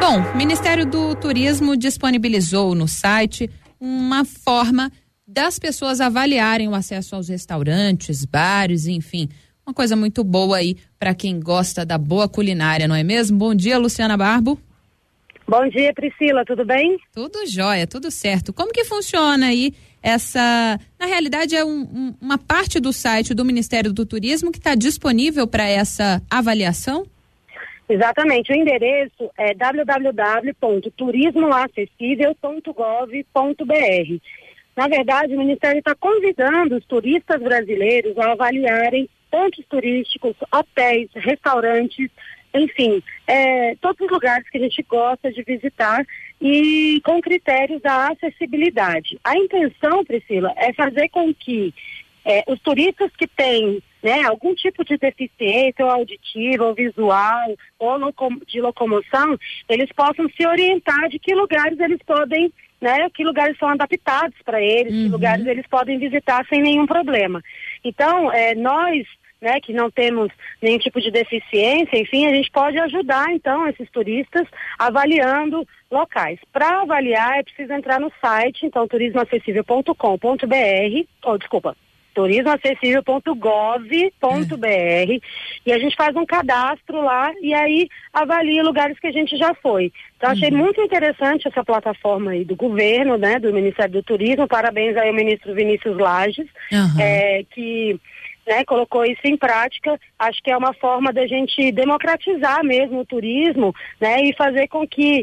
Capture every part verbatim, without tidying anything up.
Bom, o Ministério do Turismo disponibilizou no site uma forma das pessoas avaliarem o acesso aos restaurantes, bares, enfim, uma coisa muito boa aí para quem gosta da boa culinária, não é mesmo? Bom dia, Luciana Barbo. Bom dia, Priscila, tudo bem? Tudo jóia, tudo certo. Como que funciona aí essa... Na realidade é um, um, uma parte do site do Ministério do Turismo que está disponível para essa avaliação? Exatamente, o endereço é w w w ponto turismo acessível ponto gov ponto b r. Na verdade, o Ministério está convidando os turistas brasileiros a avaliarem pontos turísticos, hotéis, restaurantes, enfim, é, todos os lugares que a gente gosta de visitar e com critérios da acessibilidade. A intenção, Priscila, é fazer com que é, os turistas que têm, né, algum tipo de deficiência ou auditiva, ou visual, ou locom- de locomoção, eles possam se orientar de que lugares eles podem, né, que lugares são adaptados para eles, uhum. que lugares eles podem visitar sem nenhum problema. Então, é, nós, né, que não temos nenhum tipo de deficiência, enfim, a gente pode ajudar, então, esses turistas avaliando locais. Para avaliar, é preciso entrar no site, então, turismo acessível ponto com ponto b r, ou, desculpa, turismo acessível ponto gov ponto b r, é. e a gente faz um cadastro lá e aí avalia lugares que a gente já foi. Então, achei uhum. muito interessante essa plataforma aí do governo, né, do Ministério do Turismo. Parabéns aí ao ministro Vinícius Lages, uhum. é, que... né, colocou isso em prática. Acho que é uma forma da gente democratizar mesmo o turismo, né, e fazer com que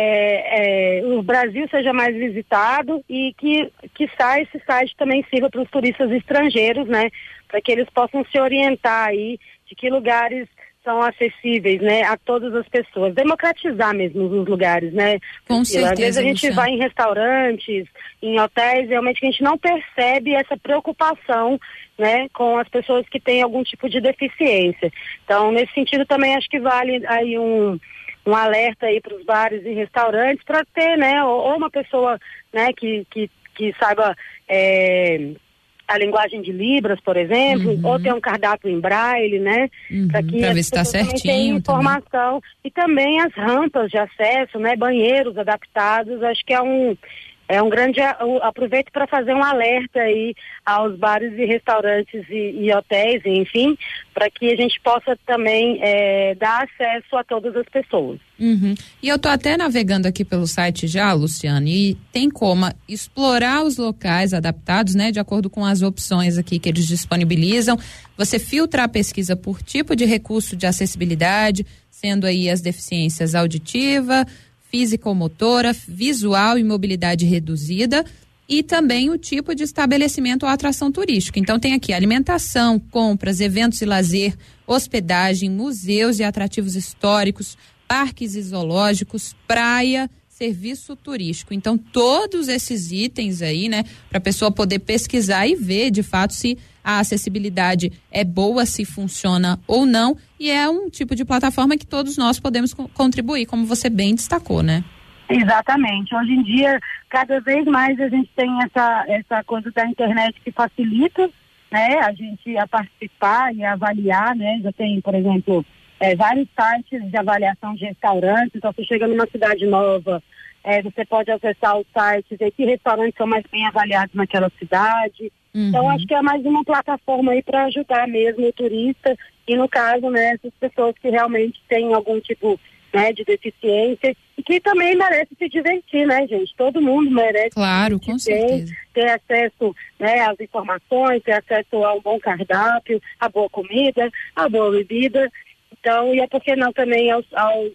é, é, o Brasil seja mais visitado e que, que saia esse site também sirva para os turistas estrangeiros, né, para que eles possam se orientar aí de que lugares são acessíveis, né, a todas as pessoas, democratizar mesmo os lugares, né? Com certeza. Às vezes a gente Luciana. vai em restaurantes, em hotéis, realmente a gente não percebe essa preocupação, né, com as pessoas que têm algum tipo de deficiência. Então, nesse sentido também acho que vale aí um um alerta aí para os bares e restaurantes para ter, né, ou, ou uma pessoa, né, que que que saiba é, a linguagem de Libras, por exemplo, uhum. ou ter um cardápio em braille, né? Uhum, para que pra as ver se tá pessoas também tenham informação. Também. E também as rampas de acesso, né? Banheiros adaptados, acho que é um é um grande... Aproveito para fazer um alerta aí aos bares e restaurantes e, e hotéis, enfim, para que a gente possa também é, dar acesso a todas as pessoas. Uhum. E eu tô até navegando aqui pelo site já, Luciana, e tem como explorar os locais adaptados, né, de acordo com as opções aqui que eles disponibilizam. Você filtra a pesquisa por tipo de recurso de acessibilidade, sendo aí as deficiências auditiva, físico-motora, visual e mobilidade reduzida, e também o tipo de estabelecimento ou atração turística. Então tem aqui alimentação, compras, eventos e lazer, hospedagem, museus e atrativos históricos, parques e zoológicos, praia, serviço turístico. Então todos esses itens aí, né, para a pessoa poder pesquisar e ver de fato se a acessibilidade é boa, se funciona ou não, e é um tipo de plataforma que todos nós podemos co- contribuir, como você bem destacou, né? Exatamente. Hoje em dia, cada vez mais a gente tem essa, essa coisa da internet que facilita, né, a gente a participar e a avaliar, né? Já tem, por exemplo, é, vários sites de avaliação de restaurantes. Então, você chega numa cidade nova, é, você pode acessar os sites, ver que restaurantes são mais bem avaliados naquela cidade. Uhum. Então, acho que é mais uma plataforma aí para ajudar mesmo o turista e, no caso, né, essas pessoas que realmente têm algum tipo, né, de deficiência e que também merece se divertir, né, gente? Todo mundo merece, claro, com certeza, ter acesso, né, às informações, ter acesso a um bom cardápio, a boa comida, a boa bebida. Então, e é por que não também aos, aos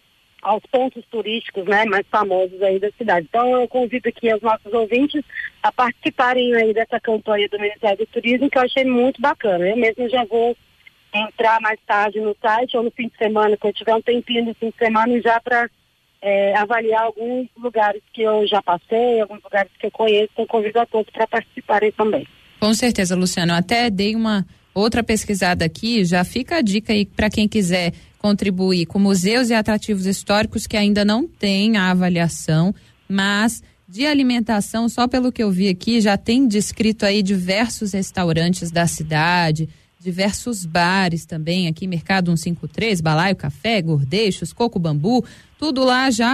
aos pontos turísticos, né, mais famosos aí da cidade. Então eu convido aqui os nossos ouvintes a participarem aí dessa campanha do Ministério do Turismo, que eu achei muito bacana. Eu mesmo já vou entrar mais tarde no site ou no fim de semana, quando tiver um tempinho no fim de semana, já para é, avaliar alguns lugares que eu já passei, alguns lugares que eu conheço. Então convido a todos para participarem também. Com certeza, Luciano. Eu até dei uma outra pesquisada aqui, já fica a dica aí para quem quiser contribuir com museus e atrativos históricos que ainda não tem a avaliação, mas de alimentação, só pelo que eu vi aqui, já tem descrito aí diversos restaurantes da cidade, diversos bares também aqui, Mercado cento e cinquenta e três, Balaio Café, Gordeixos, Coco Bambu, tudo lá já,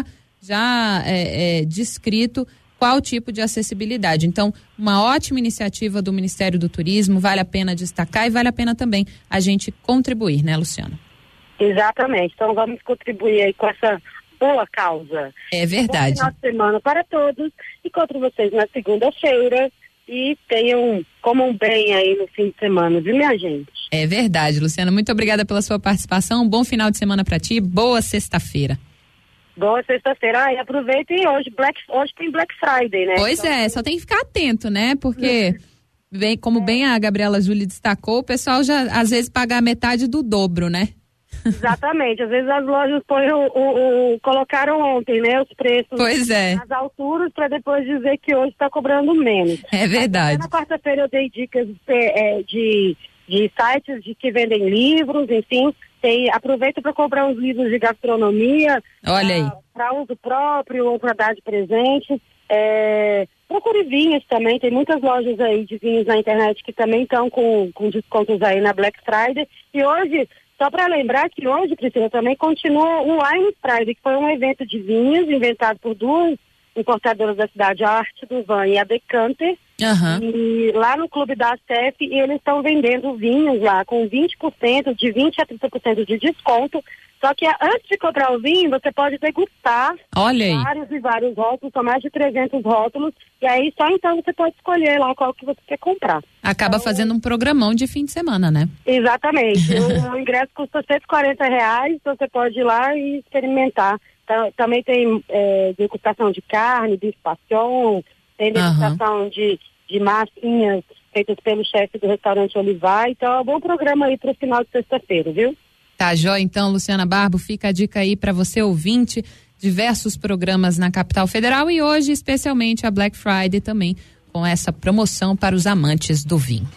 já é, é, descrito qual tipo de acessibilidade. Então, uma ótima iniciativa do Ministério do Turismo, vale a pena destacar e vale a pena também a gente contribuir, né, Luciana? Exatamente, então vamos contribuir aí com essa boa causa. É verdade. Bom final de semana para todos, encontro vocês na segunda-feira e tenham, comam bem aí no fim de semana, viu, minha gente? É verdade, Luciana, muito obrigada pela sua participação, um bom final de semana para ti, boa sexta-feira. Boa sexta-feira, ah, e aproveitem hoje, Black, hoje tem Black Friday, né? Pois então, é, só tem que ficar atento, né, porque, bem, como é. bem a Gabriela Júlia destacou, o pessoal já às vezes paga a metade do dobro, né? Exatamente, às vezes as lojas põem o, o, o, colocaram ontem, né, os preços pois é. nas alturas para depois dizer que hoje está cobrando menos. É verdade. Na quarta-feira eu dei dicas de, de, de sites de que vendem livros, enfim, tem, aproveita para comprar uns livros de gastronomia. Olha aí. Para uso próprio ou para dar de presente. É, procure vinhos também, tem muitas lojas aí de vinhos na internet que também estão com, com descontos aí na Black Friday. E hoje, só para lembrar que hoje, Priscila, também continua o Wine Friday, que foi um evento de vinhos inventado por duas importadoras da cidade, a Arte do Van e a Decanter. Uhum. E lá no Clube da C E F, e eles estão vendendo vinhos lá com vinte por cento, de vinte a trinta por cento de desconto. Só que antes de comprar o vinho, você pode degustar. Olha aí. Vários e vários rótulos, são mais de trezentos rótulos, e aí só então você pode escolher lá qual que você quer comprar. Acaba então, fazendo um programão de fim de semana, né? Exatamente. o, o ingresso custa cento e quarenta reais, então você pode ir lá e experimentar. Então, também tem é, degustação de carne, bife passion, tem degustação uhum. de, de massinhas feitas pelo chefe do restaurante Olivar. Então é um bom programa aí para o final de sexta-feira, viu? Tá, joia. Então, Luciana Barbo, fica a dica aí para você ouvinte, diversos programas na Capital Federal e hoje especialmente a Black Friday também com essa promoção para os amantes do vinho.